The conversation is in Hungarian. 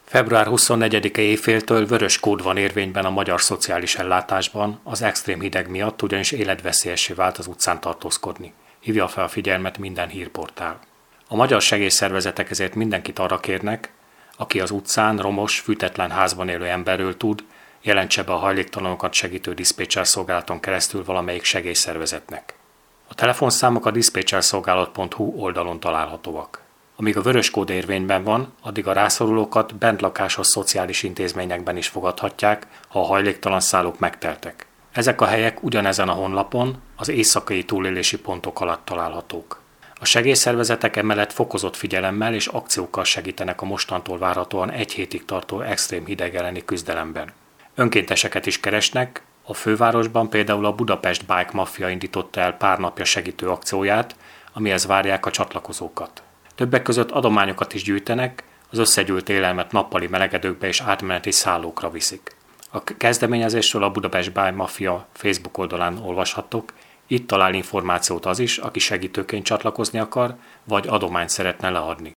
Február 24-e éjféltől vörös kód van érvényben a magyar szociális ellátásban, az extrém hideg miatt ugyanis életveszélyessé vált az utcán tartózkodni. Hívja fel a figyelmet minden hírportál. A magyar segélyszervezetek ezért mindenkit arra kérnek, aki az utcán, romos, fűtetlen házban élő emberről tud, jelentse be a hajléktalanokat segítő diszpécser szolgálaton keresztül valamelyik segélyszervezetnek. A telefonszámok a diszpécserszolgálat.hu oldalon találhatóak. Amíg a vörös kód érvényben van, addig a rászorulókat bentlakásos szociális intézményekben is fogadhatják, ha a hajléktalan szállók megteltek. Ezek a helyek ugyanezen a honlapon, az éjszakai túlélési pontok alatt találhatók. A segélyszervezetek emellett fokozott figyelemmel és akciókkal segítenek a mostantól várhatóan 1 hétig tartó extrém hideg elleni küzdelemben. Önkénteseket is keresnek, a fővárosban például a Budapest Bike Mafia indította el pár napja segítő akcióját, amihez várják a csatlakozókat. Többek között adományokat is gyűjtenek, az összegyűjt élelmet nappali melegedőkbe és átmeneti szállókra viszik. A kezdeményezésről a Budapest Bike Mafia Facebook oldalán olvashattok, itt talál információt az is, aki segítőként csatlakozni akar, vagy adományt szeretne leadni.